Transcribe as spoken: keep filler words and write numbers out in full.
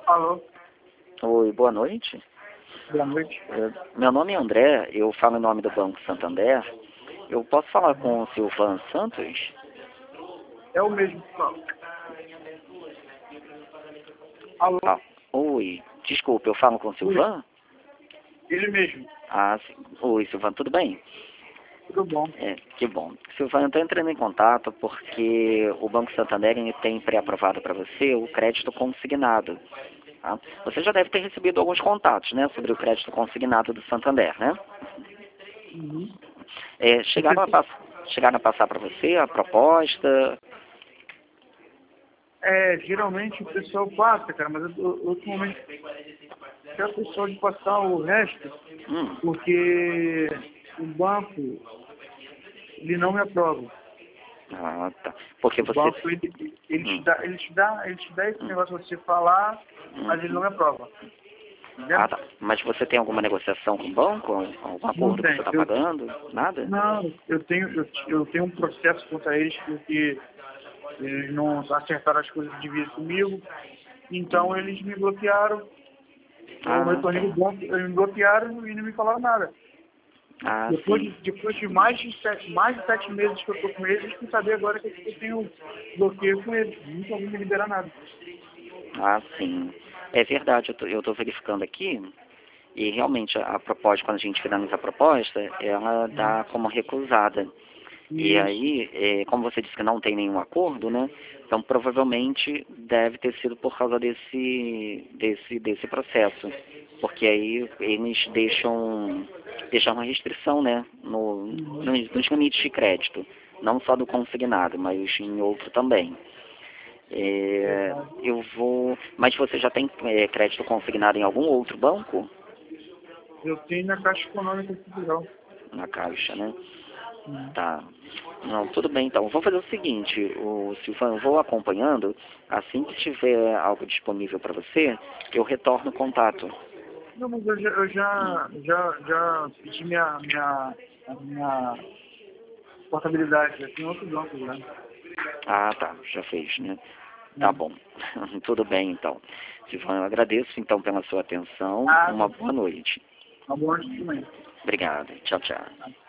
Alô, Oi, boa noite. boa noite. Eh, Meu nome é André, eu falo em nome do Banco Santander. Eu posso falar com o Silvan Santos? É o mesmo, pessoal. Alô, Ah, oi, desculpa, eu falo com o oi, Silvan? ele mesmo. Ah, sim. Oi, Silvan, tudo bem? Tudo bom? É, que bom. Silvan, eu estou entrando em contato porque o Banco Santander ele tem pré-aprovado para você o crédito consignado. Tá? Você já deve ter recebido alguns contatos, né, sobre o crédito consignado do Santander, né? Uhum. É, chegaram a, Você- pass chegaram a passar para você a proposta? É, geralmente o pessoal passa, cara, mas eu, eu, ultimamente quero o pessoal de passar o resto, Hum. porque o banco, ele não me aprova. Ah, tá. Porque O você... banco, ele, ele, te, Hum, dá, ele, te, dá, ele te dá esse hum, negócio pra você falar, mas ele não uhum. me aprova. Entendeu? Ah, tá. Mas você tem alguma negociação com o banco? Algum Não acordo que você tem. está Eu, pagando? Nada? não, eu tenho, eu, eu tenho um processo contra eles porque eles não acertaram as coisas de vida comigo. Então eles me bloquearam. Eu Ah, retornei o tá. banco, eles me bloquearam e não me falaram nada. Ah, Depois de, sim. depois de mais de sete, mais de sete meses que eu estou com eles, eles fui saber agora que eu tenho bloqueio com eles. Nunca vão me liberar nada. Ah, sim. É verdade, eu tô, eu tô verificando aqui e realmente a, a proposta, quando a gente finaliza a proposta, ela dá como recusada. E Isso. aí, é, como você disse que não tem nenhum acordo, né? Então provavelmente deve ter sido por causa desse, desse, desse processo. Porque aí eles deixam, deixam uma restrição, né? No, Uhum. nos, nos limites de crédito. Não só do consignado, mas em outro também. É, Verdade. eu vou. Mas você já tem é, crédito consignado em algum outro banco? Eu tenho na Caixa Econômica de Portugal. Na Caixa, né? Uhum. Tá. Não, tudo bem então. Vamos fazer o seguinte, o Silvano, eu vou acompanhando. Assim que tiver algo disponível para você, eu retorno o contato. Não, mas eu já, eu Hum. já, já, já pedi minha, minha, a minha portabilidade. Eu tenho outro banco já. Ah, tá. Já fez, né? Tá Uhum. bom. Tudo bem então. Silvano, eu agradeço então pela sua atenção. Ah, Uma boa noite. tá bom também. Obrigado. Tchau, tchau.